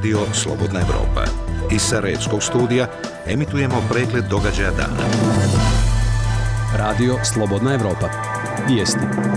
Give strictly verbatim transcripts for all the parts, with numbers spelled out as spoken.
Radio Slobodna Evropa. Iz Sarajevskog studija emitujemo pregled događaja dana. Radio Slobodna Evropa. Vijesti.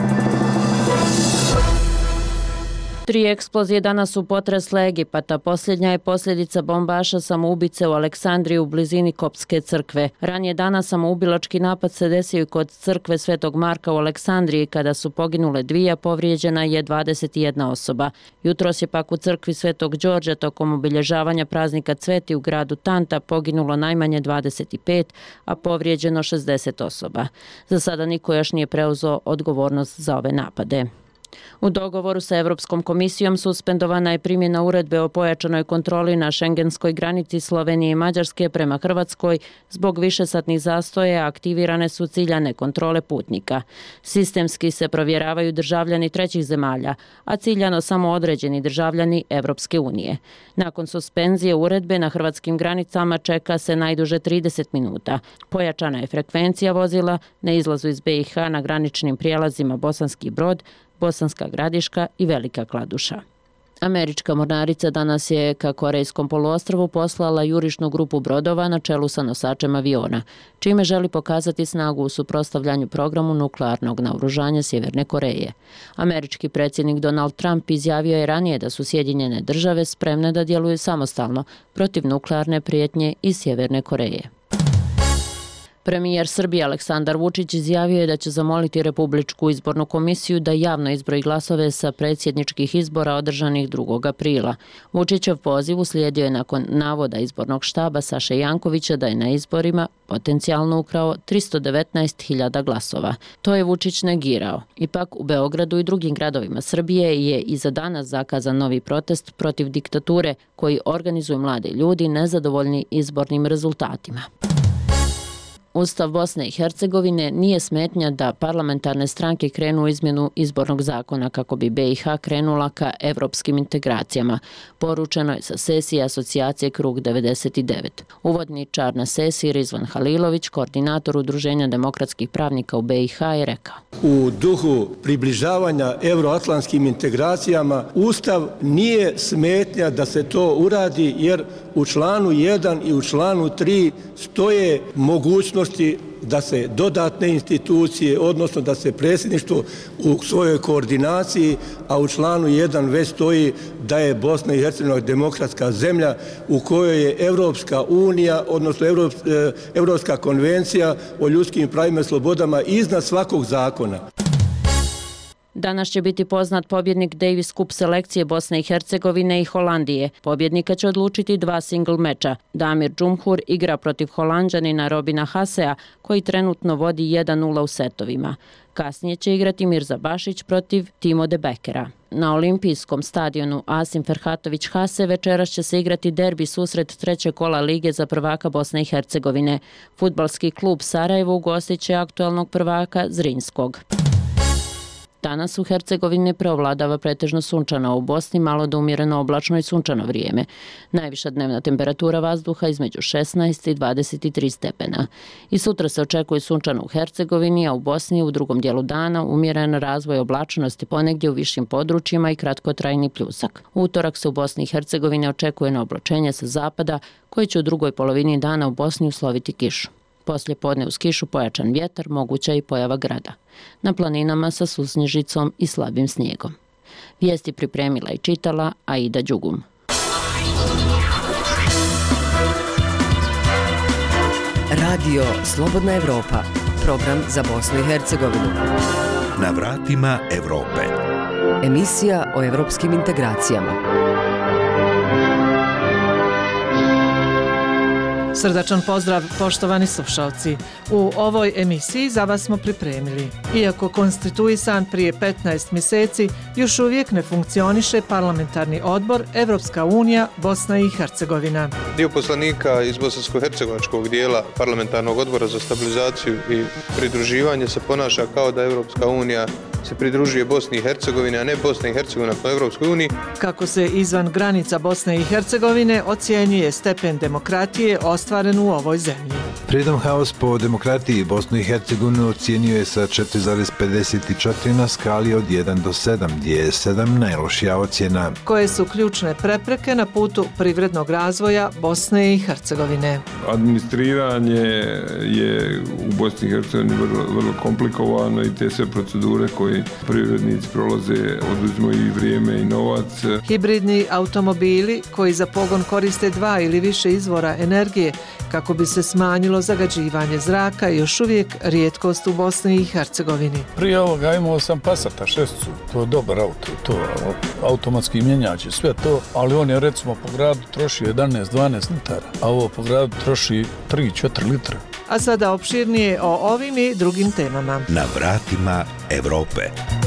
Tri eksplozije danas su potresle Egipata. Posljednja je posljedica bombaša samoubice u Aleksandriji u blizini Koptske crkve. Ranije danas samoubilački napad se desio i kod crkve Svetog Marka u Aleksandriji kada su poginule dvije, a povrijeđena je dvadeset jedna osoba. Jutros je pak u crkvi Svetog Đorđa tokom obilježavanja praznika Cveti u gradu Tanta poginulo najmanje dvadeset pet, a povrijeđeno šezdeset osoba. Za sada niko još nije preuzeo odgovornost za ove napade. U dogovoru sa Europskom komisijom suspendovana je primjena uredbe o pojačanoj kontroli na šengenskoj granici Slovenije i Mađarske prema Hrvatskoj zbog višesatnih zastoja. Aktivirane su ciljane kontrole putnika. Sistemski se provjeravaju državljani trećih zemalja, a ciljano samo određeni državljani Europske unije. Nakon suspenzije uredbe na hrvatskim granicama čeka se najduže trideset minuta. Pojačana je frekvencija vozila na izlazu iz be i ha na graničnim prijelazima Bosanski Brod, Bosanska Gradiška i Velika Kladuša. Američka mornarica danas je ka Korejskom poluostrvu poslala jurišnu grupu brodova na čelu sa nosačem aviona, čime želi pokazati snagu u suprotstavljanju programu nuklearnog naoružanja Sjeverne Koreje. Američki predsjednik Donald Trump izjavio je ranije da su Sjedinjene države spremne da djeluju samostalno protiv nuklearne prijetnje iz Sjeverne Koreje. Premijer Srbije Aleksandar Vučić izjavio je da će zamoliti Republičku izbornu komisiju da javno izbroji glasove sa predsjedničkih izbora održanih drugog aprila. Vučićev poziv uslijedio je nakon navoda izbornog štaba Saše Jankovića da je na izborima potencijalno ukrao tristo devetnaest hiljada glasova. To je Vučić negirao. Ipak u Beogradu i drugim gradovima Srbije je i za danas zakazan novi protest protiv diktature koji organizuju mladi ljudi nezadovoljni izbornim rezultatima. Ustav Bosne i Hercegovine nije smetnja da parlamentarne stranke krenu u izmjenu izbornog zakona kako bi be i ha krenula ka evropskim integracijama, poručeno je sa sesije asocijacije Krug devedeset devet. Uvodničar na sesiji Rizvan Halilović, koordinator Udruženja demokratskih pravnika u be i ha, je rekao: U duhu približavanja euroatlantskim integracijama Ustav nije smetnja da se to uradi, jer u članu jedan i u članu tri stoje mogućnosti da se dodatne institucije, odnosno da se predsjedništvo u svojoj koordinaciji, a u članu jedan već stoji da je Bosna i Hercegovina demokratska zemlja u kojoj je Europska unija, odnosno Europska konvencija o ljudskim pravima i slobodama iznad svakog zakona. Danas će biti poznat pobjednik Davis Cup selekcije Bosne i Hercegovine i Holandije. Pobjednika će odlučiti dva single meča. Damir Džumhur igra protiv Holanđanina Robina Hasea, koji trenutno vodi jedan nula u setovima. Kasnije će igrati Mirza Bašić protiv Timo de Bekera. Na olimpijskom stadionu Asim Ferhatović Hase večeras će se igrati derbi susret trećeg kola Lige za prvaka Bosne i Hercegovine. Fudbalski klub Sarajevo ugostit će aktualnog prvaka Zrinskog. Danas u Hercegovini preovladava pretežno sunčano, a u Bosni malo do umjereno oblačno i sunčano vrijeme. Najviša dnevna temperatura vazduha između šesnaest i dvadeset tri stepena. I sutra se očekuje sunčano u Hercegovini, a u Bosni u drugom dijelu dana umjeren razvoj oblačnosti ponegdje u višim područjima i kratkotrajni pljusak. U utorak se u Bosni i Hercegovini očekuje na oblačenje sa zapada, koji će u drugoj polovini dana u Bosni usloviti kišu. Poslije podne uz kišu pojačan vjetar, moguća i pojava grada. Na planinama sa susnježicom i slabim snijegom. Vijesti pripremila i čitala Aida Đugum. Radio Slobodna Evropa, program za Bosnu i Hercegovinu. Na vratima Evrope. Emisija o evropskim integracijama. Srdačan pozdrav, poštovani slušalci. U ovoj emisiji za vas smo pripremili. Iako konstituisan prije petnaest mjeseci, još uvijek ne funkcioniše parlamentarni odbor Evropska unija Bosna i Hercegovina. Dio poslanika iz bosansko-hercegovačkog dijela parlamentarnog odbora za stabilizaciju i pridruživanje se ponaša kao da Evropska unija se pridružuje Bosni i Hercegovini, a ne Bosna i Hercegovina po Europskoj uniji. Kako se izvan granica Bosne i Hercegovine ocjenjuje stepen demokratije ostvaren u ovoj zemlji. Freedom House po demokratiji Bosnu i Hercegovinu ocjenjuje sa četiri zarez pedeset četiri na skali od jedan do sedam, gdje je sedam najlošija ocjena. Koje su ključne prepreke na putu privrednog razvoja Bosne i Hercegovine? Administriranje je u Bosni i Hercegovini vrlo, vrlo komplikovano i te sve procedure koje privrednici prolaze oduzimaju i vrijeme i novac. Hibridni automobili koji za pogon koriste dva ili više izvora energije kako bi se smanjilo zagađivanje zraka je još uvijek rijetkost u Bosni i Hercegovini. Prije ovoga imao sam Passata šesticu, to je dobar auto, to automatski mjenjač, sve to, ali on je recimo po gradu troši jedanaest do dvanaest litara, a ovo po gradu troši tri do četiri litra. A sada opširnije o ovim i drugim temama. Na vratima Evrope.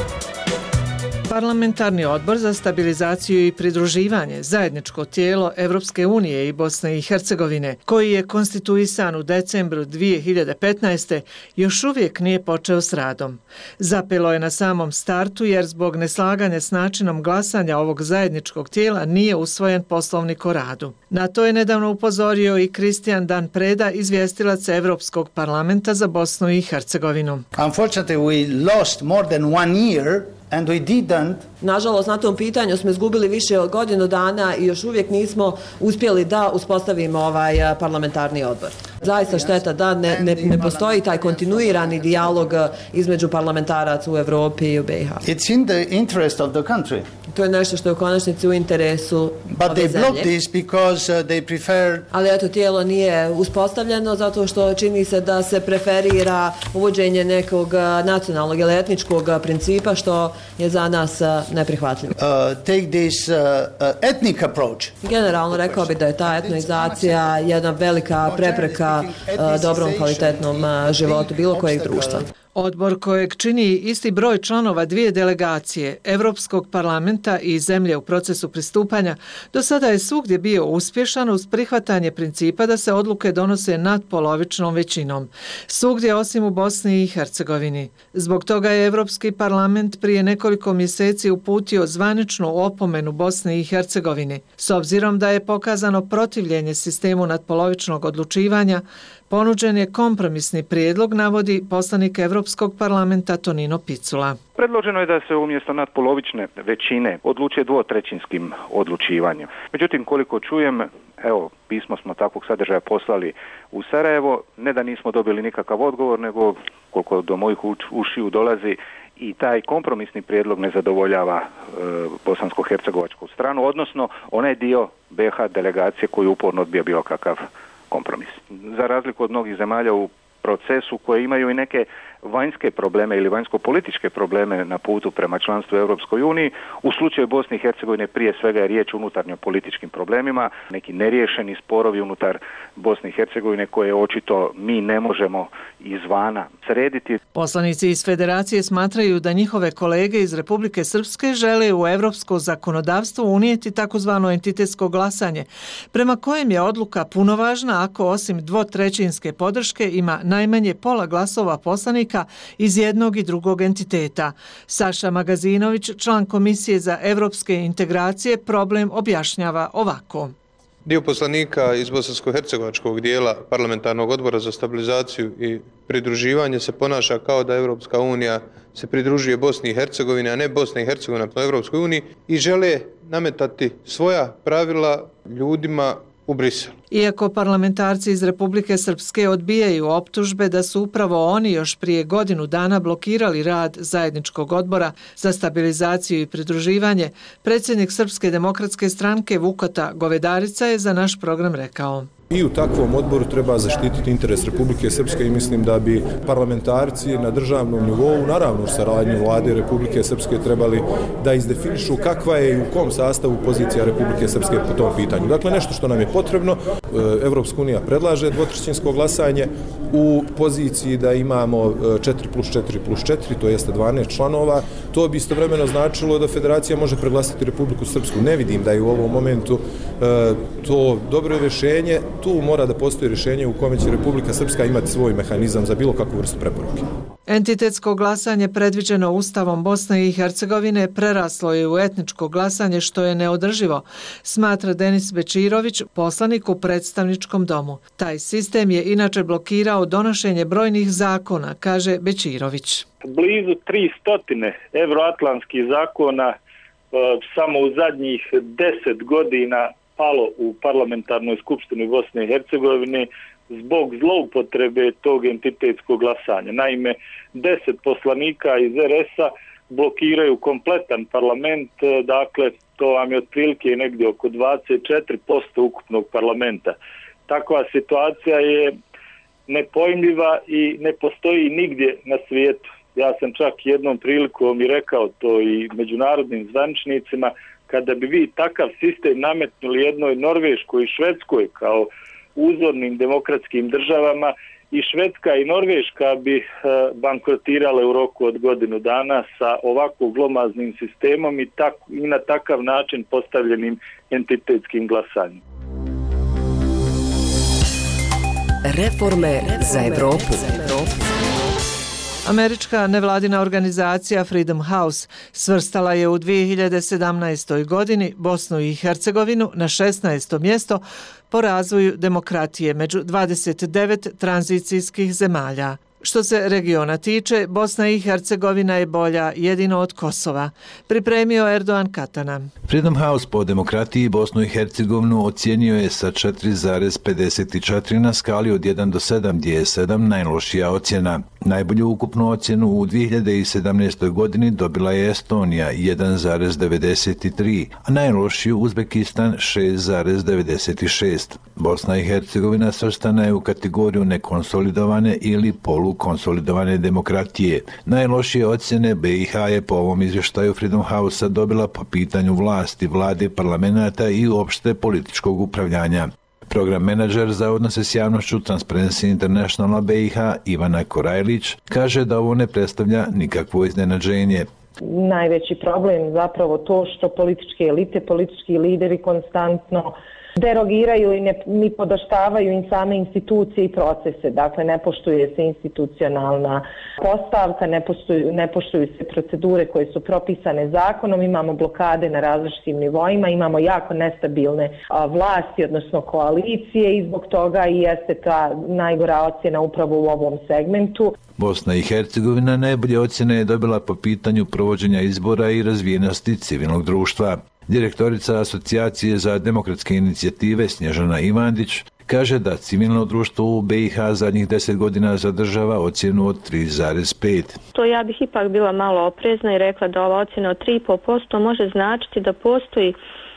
Parlamentarni odbor za stabilizaciju i pridruživanje, zajedničko tijelo Evropske unije i Bosne i Hercegovine, koji je konstituisan u decembru dvije hiljade petnaeste. još uvijek nije počeo s radom. Zapelo je na samom startu jer zbog neslaganja s načinom glasanja ovog zajedničkog tijela nije usvojen poslovnik o radu. Na to je nedavno upozorio i Kristijan Dan Preda, izvjestilac Evropskog parlamenta za Bosnu i Hercegovinu. Unfortunately, we lost more than one year and we didn't. Nažalost, na tom pitanju smo izgubili više od godinu dana i još uvijek nismo uspjeli da uspostavimo ovaj parlamentarni odbor. Zaista šteta da ne, ne, ne postoji taj kontinuirani dijalog između parlamentaraca u Evropi i u B i H. It's in the interest of the country. To je nešto što je u konačnici u interesu But ove they zemlje. blocked this because uh, they prefer... Ali eto, tijelo nije uspostavljeno zato što čini se da se preferira uvođenje nekog nacionalnog ili etničkog principa što je za nas neprihvatljivo. Uh, take this uh, uh, ethnic approach. Generalno rekao bi da je ta etnoizacija jedna velika prepreka uh, dobrom kvalitetnom uh, životu bilo kojeg društva. Odbor kojeg čini isti broj članova dvije delegacije, Evropskog parlamenta i zemlje u procesu pristupanja, do sada je svugdje bio uspješan uz prihvatanje principa da se odluke donose nadpolovičnom većinom. Svugdje osim u Bosni i Hercegovini. Zbog toga je Evropski parlament prije nekoliko mjeseci uputio zvaničnu opomenu Bosni i Hercegovini. S obzirom da je pokazano protivljenje sistemu nadpolovičnog odlučivanja, ponuđen je kompromisni prijedlog, navodi poslanik Evropskog parlamenta Tonino Picula. Predloženo je da se umjesto nadpolovične većine odlučuje dvotrećinskim odlučivanjem. Međutim, koliko čujem, evo, pismo smo takvog sadržaja poslali u Sarajevo, ne da nismo dobili nikakav odgovor, nego koliko do mojih ušiju dolazi, i taj kompromisni prijedlog ne zadovoljava e, bosansko-hercegovačku stranu, odnosno onaj dio B H delegacije koji uporno odbija bilo kakav kompromis. Za razliku od mnogih zemalja u procesu koje imaju i neke vanjske probleme ili vanjsko-političke probleme na putu prema članstvu u Europskoj uniji, u slučaju Bosne i Hercegovine prije svega je riječ o unutarnjo-političkim problemima, neki neriješeni sporovi unutar Bosne i Hercegovine koje očito mi ne možemo izvana srediti. Poslanici iz Federacije smatraju da njihove kolege iz Republike Srpske žele u evropsko zakonodavstvo unijeti takozvano entitetsko glasanje, prema kojem je odluka punovažna ako osim dvotrećinske podrške ima najmanje pola glasova poslanika iz jednog i drugog entiteta. Saša Magazinović, član Komisije za evropske integracije, problem objašnjava ovako. Dio poslanika iz bosansko-hercegovačkog dijela parlamentarnog odbora za stabilizaciju i pridruživanje se ponaša kao da Europska unija se pridružuje Bosni i Hercegovini, a ne Bosna i Hercegovina po Europskoj uniji i žele nametati svoja pravila ljudima u Briselu. Iako parlamentarci iz Republike Srpske odbijaju optužbe da su upravo oni još prije godinu dana blokirali rad zajedničkog odbora za stabilizaciju i pridruživanje, predsjednik Srpske demokratske stranke Vukota Govedarica je za naš program rekao. I u takvom odboru treba zaštititi interes Republike Srpske i mislim da bi parlamentarci na državnom nivou, naravno u saradnji vlade Republike Srpske, trebali da izdefinišu kakva je i u kom sastavu pozicija Republike Srpske po tom pitanju. Dakle, nešto što nam je potrebno, Evropska unija predlaže dvotrećinsko glasanje u poziciji da imamo četiri plus četiri plus četiri, to jeste dvanaest članova. To bi istovremeno značilo da Federacija može preglasati Republiku Srpsku. Ne vidim da je u ovom momentu to dobro rješenje. tu mora da postoji rješenje u kome će Republika Srpska imati svoj mehanizam za bilo kakvu vrstu preporuke. Entitetsko glasanje predviđeno Ustavom Bosne i Hercegovine preraslo je u etničko glasanje što je neodrživo, smatra Denis Bečirović, poslanik u predstavničkom domu. Taj sistem je inače blokirao donošenje brojnih zakona, kaže Bečirović. Blizu tristo evroatlantskih zakona samo u zadnjih deset godina palo u parlamentarnoj skupštini Bosne i Hercegovine zbog zloupotrebe tog entitetskog glasanja. Naime, deset poslanika iz er es-a blokiraju kompletan parlament, dakle to vam je otprilike negdje oko dvadeset četiri posto ukupnog parlamenta. Takva situacija je nepojmljiva i ne postoji nigdje na svijetu. Ja sam čak jednom prilikom i rekao to i međunarodnim zvaničnicima, kada bi vi takav sistem nametnuli jednoj Norveškoj i Švedskoj kao uzornim demokratskim državama, i Švedska i Norveška bi bankrotirale u roku od godinu dana sa ovako glomaznim sistemom i, tak, i na takav način postavljenim entitetskim glasanjem. Reforme za Evropu. Američka nevladina organizacija Freedom House svrstala je u dvije hiljade sedamnaestoj. godini Bosnu i Hercegovinu na šesnaesto mjesto po razvoju demokratije među dvadeset devet tranzicijskih zemalja. Što se regiona tiče, Bosna i Hercegovina je bolja jedino od Kosova, pripremio Erdogan Katana. Freedom House po demokratiji Bosnu i Hercegovinu ocijenio je sa četiri zarez pedeset četiri na skali od jedan do sedam, gdje je sedam najlošija ocjena. Najbolju ukupnu ocjenu u dvije hiljade sedamnaestoj. godini dobila je Estonija jedan zarez devedeset tri, a najlošiju Uzbekistan šest zarez devedeset šest. Bosna i Hercegovina svrstana je u kategoriju nekonsolidovane ili polukonsolidovane demokratije. Najlošije ocjene be i ha je po ovom izvještaju Freedom House-a dobila po pitanju vlasti, vlade, parlamenta i uopšte političkog upravljanja. Program menadžer za odnose s javnošću Transparency Internationala be i ha Ivana Korajlić kaže da ovo ne predstavlja nikakvo iznenađenje. Najveći problem zapravo to što političke elite, politički lideri konstantno derogiraju i ne, ni podoštavaju im same institucije i procese. Dakle, ne poštuje se institucionalna postavka, ne poštuju, ne poštuju se procedure koje su propisane zakonom, imamo blokade na različitim nivoima, imamo jako nestabilne a, vlasti, odnosno koalicije, i zbog toga i jeste ta najgora ocjena upravo u ovom segmentu. Bosna i Hercegovina najbolje ocjene je dobila po pitanju provođenja izbora i razvijenosti civilnog društva. Direktorica Asocijacije za demokratske inicijative Snježana Ivandić kaže da civilno društvo u be i ha zadnjih deset godina zadržava ocjenu od tri zarez pet. To ja bih ipak bila malo oprezna i rekla da ova ocjena od tri zarez pet posto može značiti da postoji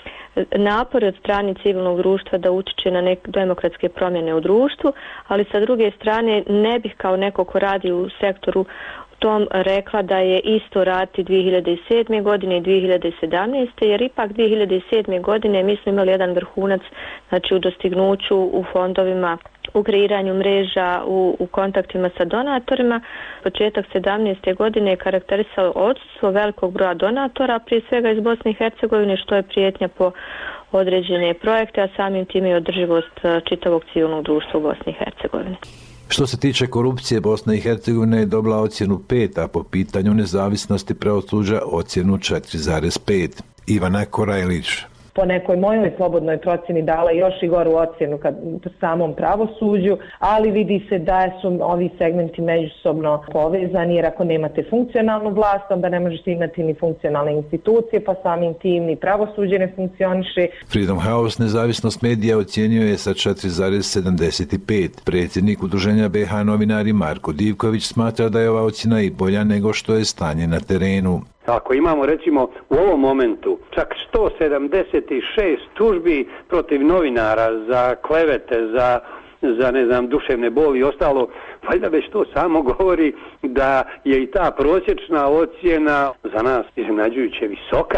napor od strane civilnog društva da utiče na neke demokratske promjene u društvu, ali sa druge strane ne bih kao neko ko radi u sektoru tom rekla da je isto raditi dvije hiljade sedme. godine i dvije hiljade sedamnaeste. jer ipak dvije hiljade sedme. godine mi smo imali jedan vrhunac, znači u dostignuću, u fondovima, u kreiranju mreža, u, u kontaktima sa donatorima. Početak sedamnaeste. godine je karakterisao odsustvo velikog broja donatora, prije svega iz Bosne i Hercegovine, što je prijetnja po određene projekte, a samim time i održivost čitavog civilnog društva u Bosni i Hercegovini. Što se tiče korupcije, Bosna i Hercegovina je dobila ocjenu pet, a po pitanju nezavisnosti pravosuđa ocjenu četiri zarez pet. Ivana Korajlić. Po nekoj mojoj slobodnoj procjeni dala još i goru ocjenu kad samom pravosuđu, ali vidi se da su ovi segmenti međusobno povezani, jer ako nemate funkcionalnu vlast, onda ne možete imati ni funkcionalne institucije, pa samim tim ni pravosuđe ne funkcioniše. Freedom House nezavisnost medija ocjenjuje je sa četiri zarez sedamdeset pet. Predsjednik udruženja be ha novinari Marko Divković smatra da je ova ocjena i bolja nego što je stanje na terenu. Ako imamo recimo u ovom momentu čak sto sedamdeset šest tužbi protiv novinara za klevete, za, za ne znam, duševne boli i ostalo, valjda već to samo govori da je i ta prosječna ocjena za nas iznenađujuće visoka.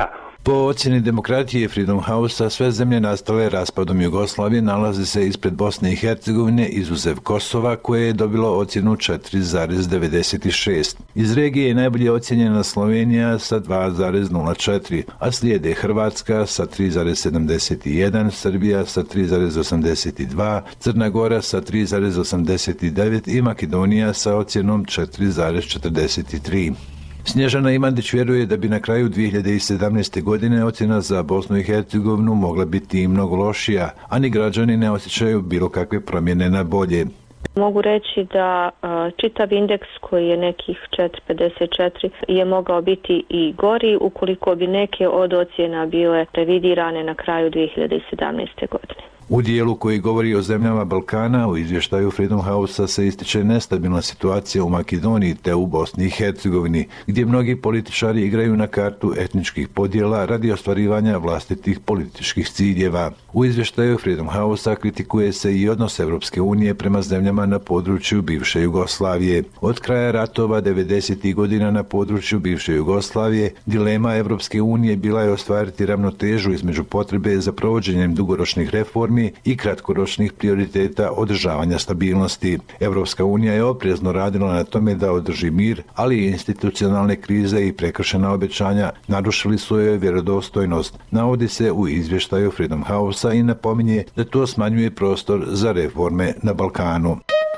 Po ocjeni demokratije Freedom House-a, sve zemlje nastale raspadom Jugoslavije nalaze se ispred Bosne i Hercegovine, izuzev Kosova, koje je dobilo ocjenu četiri zarez devedeset šest. Iz regije je najbolje ocjenjena Slovenija sa dva zarez nula četiri, a slijede Hrvatska sa tri zarez sedamdeset jedan, Srbija sa tri zarez osamdeset dva, Crna Gora sa tri zarez osamdeset devet i Makedonija sa ocjenom četiri zarez četrdeset tri. Snježana Imandić vjeruje da bi na kraju dvije hiljade sedamnaeste. godine ocjena za Bosnu i Hercegovinu mogla biti i mnogo lošija, a ni građani ne osjećaju bilo kakve promjene na bolje. Mogu reći da uh, čitav indeks koji je nekih četiri zarez pedeset četiri je mogao biti i gori ukoliko bi neke od ocjena bile revidirane na kraju dvije hiljade sedamnaeste. godine. U dijelu koji govori o zemljama Balkana, u izvještaju Freedom House-a se ističe nestabilna situacija u Makedoniji te u Bosni i Hercegovini, gdje mnogi političari igraju na kartu etničkih podjela radi ostvarivanja vlastitih političkih ciljeva. U izvještaju Freedom House-a kritikuje se i odnos Evropske unije prema zemljama na području bivše Jugoslavije. Od kraja ratova devedesetih godina na području bivše Jugoslavije, dilema Evropske unije bila je ostvariti ravnotežu između potrebe za provođenjem dugoročnih reformi i kratkoročnih prioriteta održavanja stabilnosti. Evropska unija je oprezno radila na tome da održi mir, ali i institucionalne krize i prekršena obećanja narušili su joj vjerodostojnost, navodi se u izvještaju Freedom House-a i napominje da to smanjuje prostor za reforme na Balkanu.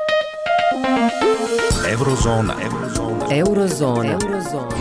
Eurozona. Eurozona. Eurozona. Eurozona.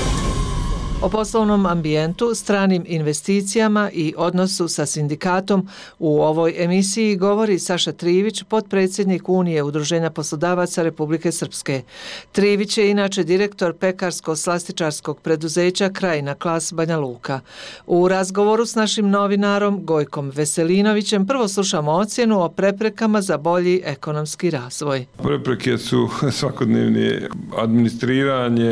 O poslovnom ambijentu, stranim investicijama i odnosu sa sindikatom u ovoj emisiji govori Saša Trivić, potpredsjednik Unije Udruženja poslodavaca Republike Srpske. Trivić je inače direktor pekarsko-slastičarskog preduzeća Krajina Klas Banja Luka. U razgovoru s našim novinarom Gojkom Veselinovićem prvo slušamo ocjenu o preprekama za bolji ekonomski razvoj. Prepreke su svakodnevne. Administriranje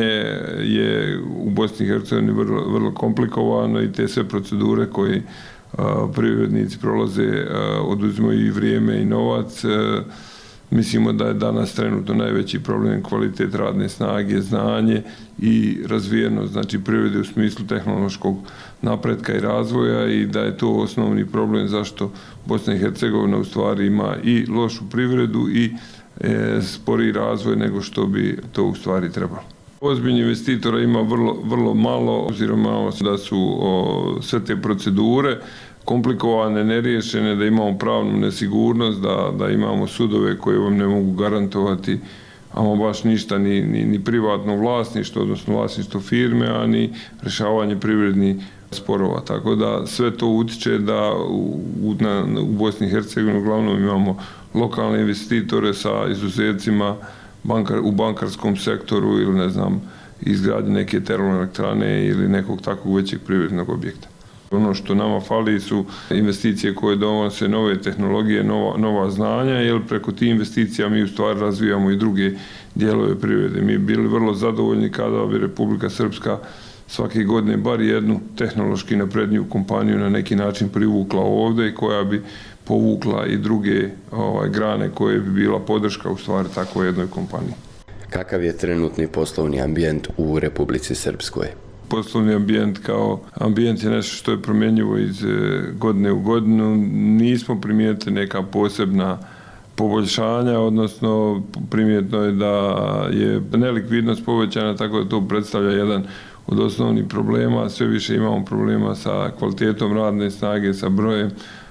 je u Bosni i Hercegovini vrlo, vrlo komplikovano i te sve procedure koje a, privrednici prolaze a, oduzimaju i vrijeme i novac. A, mislimo da je danas trenutno najveći problem kvalitet radne snage, znanje i razvijenost, znači privrede u smislu tehnološkog napretka i razvoja, i da je to osnovni problem zašto Bosna i Hercegovina u stvari ima i lošu privredu i e, sporiji razvoj nego što bi to u stvari trebalo. Ozbiljnih investitora ima vrlo, vrlo malo, obzirom da su o, sve te procedure komplikovane, neriješene, da imamo pravnu nesigurnost, da, da imamo sudove koje vam ne mogu garantovati ama baš ništa, ni, ni, ni privatno vlasništvo, odnosno vlasništvo firme, a ni rješavanje privrednih sporova. Tako da sve to utiče da u, na, u Bosni i Hercegovini uglavnom imamo lokalne investitore sa izuzecima bankar, u bankarskom sektoru ili ne znam, izgradnje neke termoelektrane ili nekog takvog većeg privrednog objekta. Ono što nama fali su investicije koje donose nove tehnologije, nova, nova znanja, jer preko tih investicija mi u stvari razvijamo i druge dijelove privrede. Mi bili vrlo zadovoljni kada bi Republika Srpska svake godine bar jednu tehnološki napredniju kompaniju na neki način privukla ovdje i koja bi povukla i druge ovaj, grane koje bi bila podrška u stvari tako jednoj kompaniji. Kakav je trenutni poslovni ambijent u Republici Srpskoj? Poslovni ambijent kao ambijent je nešto što je promjenjivo iz godine u godinu. Nismo primijetili neka posebna poboljšanja, odnosno primjetno je da je nelikvidnost povećana, tako da to predstavlja jedan od osnovnih problema. Sve više imamo problema sa kvalitetom radne snage, sa brojem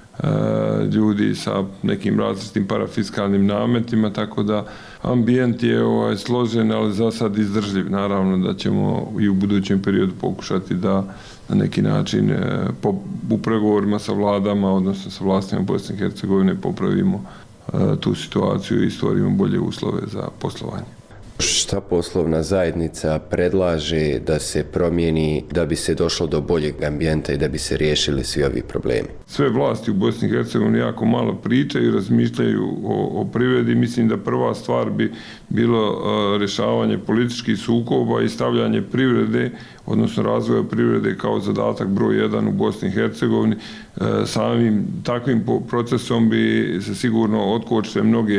ljudi, sa nekim različitim parafiskalnim nametima, tako da ambijent je ovaj, složen, ali za sad izdržljiv. Naravno da ćemo i u budućem periodu pokušati da na neki način po, u pregovorima sa vladama, odnosno sa vlastima Bosne i Hercegovine popravimo tu situaciju i stvorimo bolje uslove za poslovanje. Šta poslovna zajednica predlaže da se promijeni da bi se došlo do boljeg ambijenta i da bi se riješili svi ovi problemi? Sve vlasti u Bosni i Hercegovini jako malo pričaju i razmišljaju o, o privredi. Mislim da prva stvar bi bilo uh, rješavanje političkih sukoba i stavljanje privrede, odnosno razvoja privrede kao zadatak broj jedan u Bosni i Hercegovini. Uh, samim takvim procesom bi se sigurno otkočile mnoge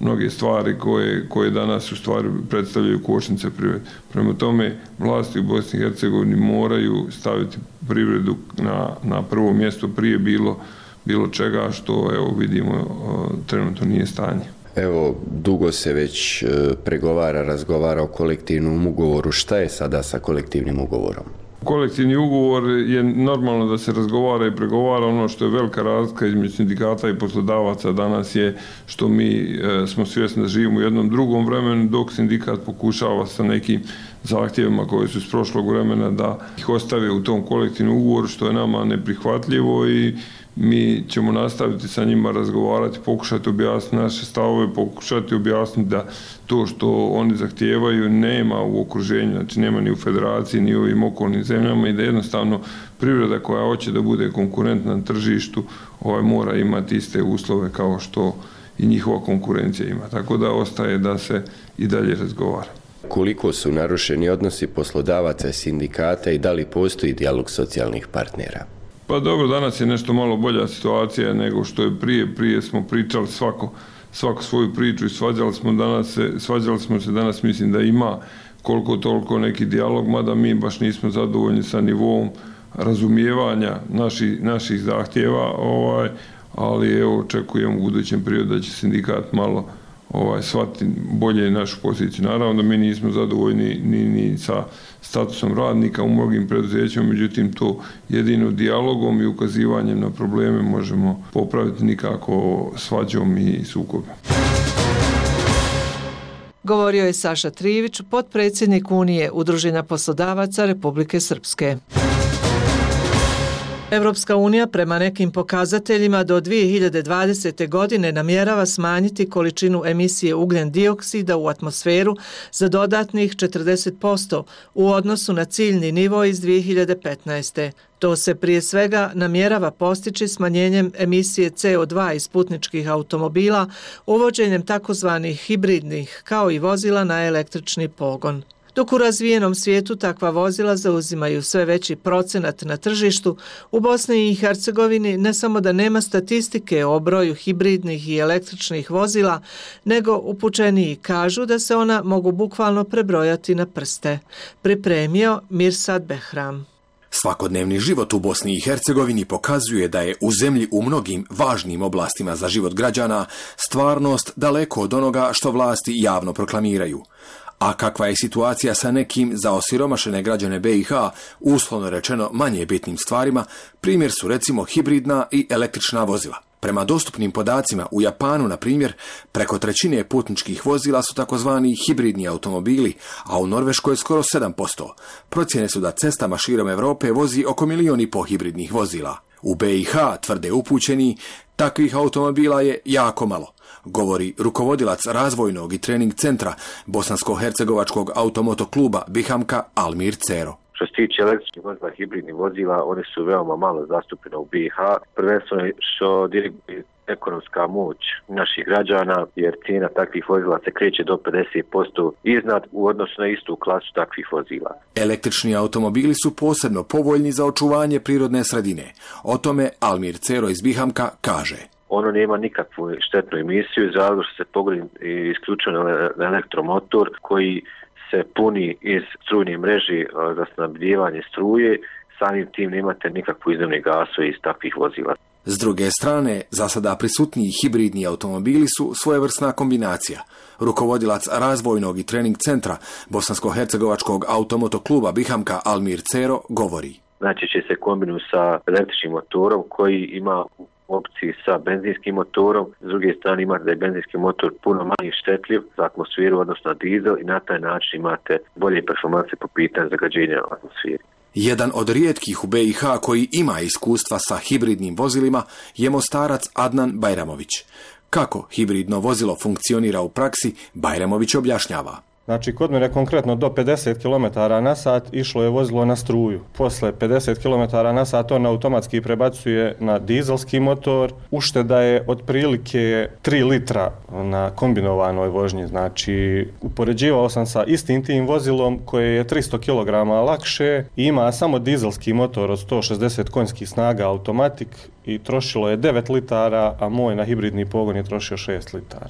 mnoge stvari koje, koje danas u stvari predstavljaju kočnice privrede. Prema tome, vlasti u Bosni i Hercegovini moraju staviti privredu na, na prvo mjesto prije bilo, bilo čega što evo vidimo trenutno nije stanje. Evo, dugo se već pregovara, razgovara o kolektivnom ugovoru. Šta je sada sa kolektivnim ugovorom? Kolektivni ugovor je normalno da se razgovara i pregovara. Ono što je velika razlika između sindikata i poslodavaca danas je što mi smo svjesni da živimo u jednom drugom vremenu, dok sindikat pokušava sa nekim zahtjevima koji su iz prošlog vremena da ih ostave u tom kolektivnom ugovoru, što je nama neprihvatljivo i mi ćemo nastaviti sa njima razgovarati, pokušati objasniti naše stavove, pokušati objasniti da to što oni zahtijevaju nema u okruženju, znači nema ni u federaciji, ni u ovim okolnim zemljama i da jednostavno privreda koja hoće da bude konkurentna na tržištu ovaj, mora imati iste uslove kao što i njihova konkurencija ima. Tako da ostaje da se i dalje razgovara. Koliko su narušeni odnosi poslodavaca i sindikata i da li postoji dijalog socijalnih partnera? Pa dobro, danas je nešto malo bolja situacija nego što je prije. Prije smo pričali svako, svako svoju priču i svađali smo, danas se, svađali smo se danas, mislim da ima koliko toliko neki dijalog, mada mi baš nismo zadovoljni sa nivom razumijevanja naši, naših zahtjeva, ovaj, ali evo očekujem u budućem periodu da će sindikat malo ovaj, shvatiti bolje našu poziciju. Naravno da mi nismo zadovoljni ni, ni sa statusom radnika u mnogim preduzećima, međutim to jedino dijalogom i ukazivanjem na probleme možemo popraviti, nikako svađom i sukobom. Govorio je Saša Trivić, potpredsjednik Unije Udruženja poslodavaca Republike Srpske. Evropska unija prema nekim pokazateljima do dvije hiljade dvadesete. godine namjerava smanjiti količinu emisije ugljen dioksida u atmosferu za dodatnih četrdeset posto u odnosu na ciljni nivo iz dvije hiljade petnaeste. To se prije svega namjerava postići smanjenjem emisije C O dva iz putničkih automobila, uvođenjem takozvanih hibridnih kao i vozila na električni pogon. Dok u razvijenom svijetu takva vozila zauzimaju sve veći procenat na tržištu, u Bosni i Hercegovini ne samo da nema statistike o broju hibridnih i električnih vozila, nego upućeniji kažu da se ona mogu bukvalno prebrojati na prste. Pripremio Mirsad Behram. Svakodnevni život u Bosni i Hercegovini pokazuje da je u zemlji u mnogim važnim oblastima za život građana stvarnost daleko od onoga što vlasti javno proklamiraju. A kakva je situacija sa nekim za osiromašene građane B i H, uslovno rečeno manje bitnim stvarima, primjer su recimo hibridna i električna vozila. Prema dostupnim podacima u Japanu, na primjer, preko trećine putničkih vozila su takozvani hibridni automobili, a u Norveškoj skoro sedam posto. Procjene su da cestama širom Europe vozi oko milijon i po hibridnih vozila. U B i H, tvrde upućeni, takvih automobila je jako malo, govori rukovodilac razvojnog i trening centra Bosansko-hercegovačkog automoto kluba Bihamka Almir Cero. Što se tiče električnih vozila, hibridnih vozila, one su veoma malo zastupljene u B i H, prvenstveno što direktno ekonomska moć naših građana, jer cijena takvih vozila se kreće do pedeset posto iznad u odnosu na istu klasu takvih vozila. Električni automobili su posebno povoljni za očuvanje prirodne sredine. O tome Almir Cero iz Bihamka kaže. Ono nema nikakvu štetnu emisiju iz razloga što se pogodi isključeno na elektromotor koji se puni iz strujne mreže za snabdijevanje struje, samim tim nemate nikakvu izduvne gasove iz takvih vozila. S druge strane, za sada prisutniji hibridni automobili su svojevrsna kombinacija. Rukovodilac razvojnog i trening centra Bosansko-hercegovačkog automoto kluba Bihamka Almir Cero govori. Znači će se kombinuti sa električnim motorom koji ima opciji sa benzinskim motorom, s druge strane imate da je benzinski motor puno manje štetljiv za atmosferu odnosno na dizel i na taj način imate bolje performanse po pitanju zagađenja atmosfere. Jedan od rijetkih u B i H koji ima iskustva sa hibridnim vozilima je Mostarac Adnan Bajramović. Kako hibridno vozilo funkcionira u praksi, Bajramović objašnjava. Znači, kod mene konkretno do pedeset kilometara na sat išlo je vozilo na struju. Posle pedeset kilometara na sat on automatski prebacuje na dizelski motor. Ušteda je otprilike tri litra na kombinovanoj vožnji. Znači, upoređivao sam sa istim tim vozilom koje je tristo kilograma lakše i ima samo dizelski motor od sto šezdeset konjskih snaga automatik i trošilo je devet litara, a moj na hibridni pogon je trošio šest litara.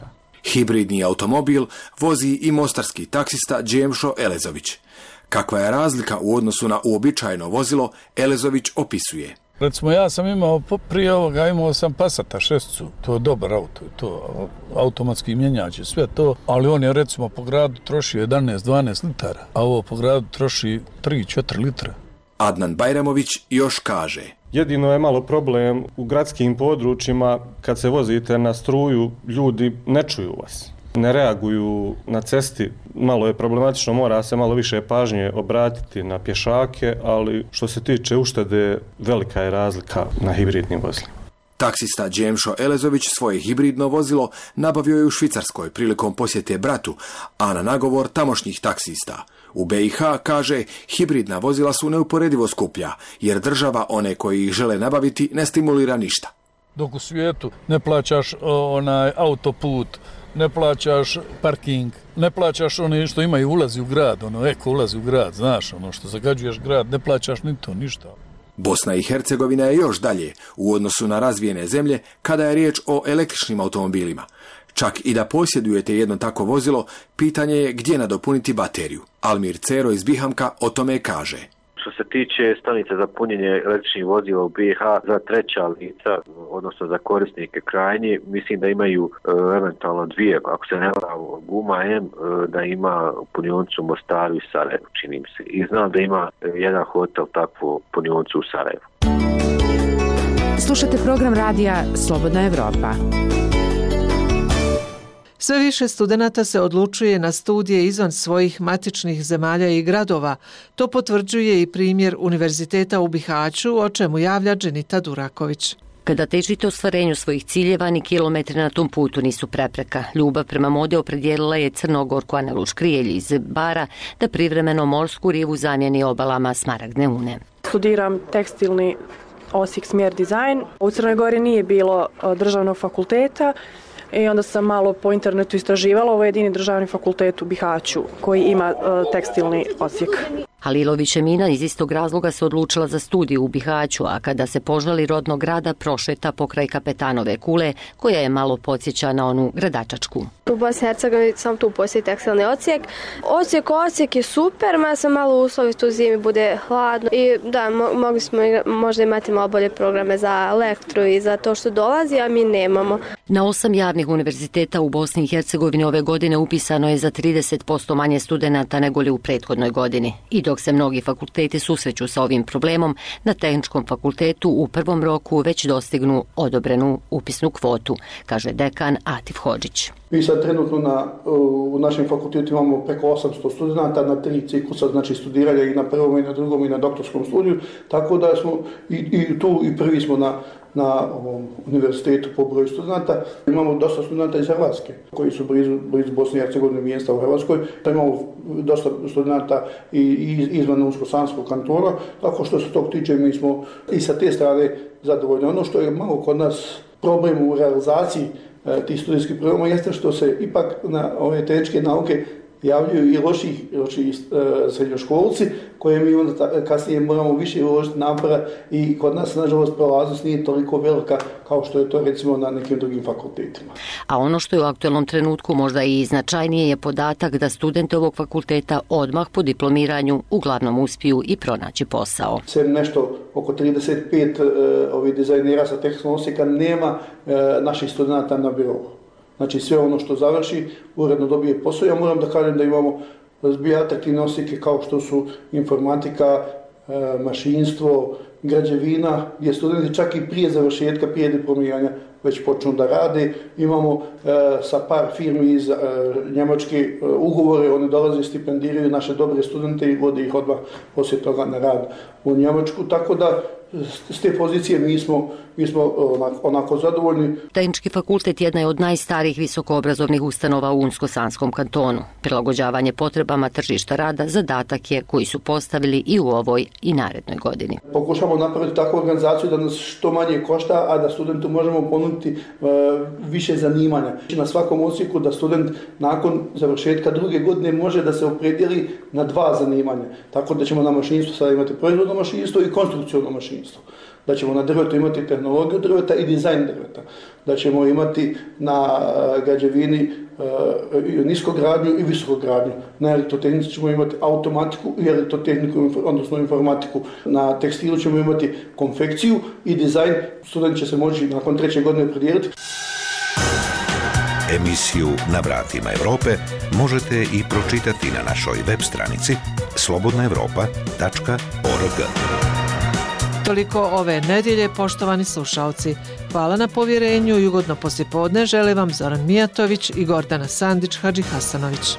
Hibridni automobil vozi i mostarski taksista Džemšo Elezović. Kakva je razlika u odnosu na uobičajeno vozilo, Elezović opisuje. Recimo, ja sam imao, prije ovoga imao sam Passata šesticu, to je dobar auto, to automatski mjenjač je sve to, ali on je recimo po gradu troši jedanaest dvanaest litara, a ovo po gradu troši tri četiri litra. Adnan Bajramović još kaže. Jedino je malo problem u gradskim područjima, kad se vozite na struju, ljudi ne čuju vas. Ne reaguju na cesti, malo je problematično, mora se malo više pažnje obratiti na pješake, ali što se tiče uštede, velika je razlika na hibridnim vozilima. Taksista Džemšo Elezović svoje hibridno vozilo nabavio je u Švicarskoj prilikom posjete bratu, a na nagovor tamošnjih taksista. U B i H, kaže, hibridna vozila su neuporedivo skuplja, jer država one koji ih žele nabaviti ne stimulira ništa. Dok u svijetu ne plaćaš onaj autoput, ne plaćaš parking, ne plaćaš one što imaju ulazi u grad, ono eko ulazi u grad, znaš, ono što zagađuješ grad, ne plaćaš ni to, ništa. Bosna i Hercegovina je još dalje u odnosu na razvijene zemlje kada je riječ o električnim automobilima. Čak i da posjedujete jedno tako vozilo, pitanje je gdje nadopuniti bateriju. Almir Cero iz Bihamka o tome kaže. Što se tiče stanice za punjenje električnih vozila u B i H za treća lica, odnosno za korisnike krajnje, mislim da imaju e, eventualno dvije, ako se ne varam, Guma M, e, da ima punioncu u Mostaru i Sarajevu, čini mi se. I znam da ima e, jedan hotel takvu punioncu u Sarajevu. Slušate program radija Slobodna Evropa. Sve više studenata se odlučuje na studije izvan svojih matičnih zemalja i gradova. To potvrđuje i primjer Univerziteta u Bihaću, o čemu javlja Dženita Duraković. Kada težite ostvarenju svojih ciljeva, ni kilometri na tom putu nisu prepreka. Ljubav prema mode opredijelila je crnogorku Anelu Škrijelj iz Bara da privremeno morsku rivu zamijeni obalama smaragdne une. Studiram tekstilni Osijek smjer dizajn. U Crnoj Gori nije bilo državnog fakulteta. I onda sam malo po internetu istraživala, ovo je jedini državni fakultet u Bihaću koji ima uh, tekstilni odsjek. Halilović Emina iz istog razloga se odlučila za studiju u Bihaću, a kada se požali rodnog grada prošeta pokraj Kapetanove kule, koja je malo podsjeća na onu gradačačku. U Bosni i Hercegovini sam tu posjeti tekstilni odsjek. Odsjek, odsjek je super, ma sam malo uslovi tu zimi bude hladno i da, mo- mogli smo možda imati malo bolje programe za elektru i za to što dolazi, a mi nemamo. Na osam javnih univerziteta u Bosni i Hercegovini ove godine upisano je za trideset posto manje studenata nego li u prethodnoj godini. I dok se mnogi fakulteti susreću sa ovim problemom, na Tehničkom fakultetu u prvom roku već dostignu odobrenu upisnu kvotu, kaže dekan Atif Hodžić. Mi sad trenutno na, u našem fakultetu imamo preko osamsto studenta na tri ciklusa, znači studiranja i na prvom i na drugom i na doktorskom studiju, tako da smo i, i tu i prvi smo na, na ovom univerzitetu po broju studenta. Imamo dosta studenta iz Hrvatske koji su blizu, blizu Bosne i Hercegovine mjesta u Hrvatskoj. Da imamo dosta studenta i, i izvan Unsko-Sanskog kantona, tako što se tog tiče mi smo i sa te strane zadovoljni. Ono što je malo kod nas problem u realizaciji tih studijskih programa jeste što se ipak na ove tehničke nauke javljaju i loši, loši uh, srednjoškolci koje mi onda ta, kasnije moramo više uložiti napora i kod nas nažalost prolaznost nije toliko velika kao što je to recimo na nekim drugim fakultetima. A ono što je u aktualnom trenutku možda i značajnije je podatak da studenti ovog fakulteta odmah po diplomiranju uglavnom uspiju i pronaći posao. Sem nešto oko trideset pet uh, ovih dizajnera sa tehničkog osjeka nema uh, naših studenta na birovu. Znači sve ono što završi, uredno dobije posao. Ja moram da kažem da imamo zbija atraktivne osjeke kao što su informatika, mašinstvo, građevina, gdje studenti čak i prije završetka, prije diplomiranja već počnu da rade. Imamo e, sa par firmi iz e, Njemačke e, ugovore, oni dolaze, stipendiraju naše dobre studente i vode ih odmah poslije toga na rad u Njemačku, tako da s te pozicije mi smo, mi smo onako, onako zadovoljni. Tehnički fakultet jedna je od najstarijih visokoobrazovnih ustanova u Unsko-Sanskom kantonu. Prilagođavanje potrebama tržišta rada zadatak je koji su postavili i u ovoj i narednoj godini. Pokušamo napraviti takvu organizaciju da nas što manje košta, a da studentu možemo ponuditi e, više zanimanja. Na svakom odsjeku da student nakon završetka druge godine može da se opredijeli na dva zanimanja. Tako da ćemo na mašinstvu sada imati proizvodno mašinstvo i konstrukciono mašinstvo. mašinstvo. Da ćemo na drvetu imati tehnologiju drveta i dizajn drveta. Da ćemo imati na građevini uh, niskogradnju i visokogradnju. Na elektrotehnici ćemo imati automatiku i elektrotehniku, odnosno informatiku. Na tekstilu ćemo imati konfekciju i dizajn. Student će se moći nakon treće godine predijeliti. Emisiju Na vratima Evrope možete i pročitati na našoj web stranici slobodna evropa tačka org. Toliko ove nedjelje, poštovani slušalci. Hvala na povjerenju i ugodno poslijepodne žele vam Zoran Mijatović i Gordana Sandić Hadžihasanović.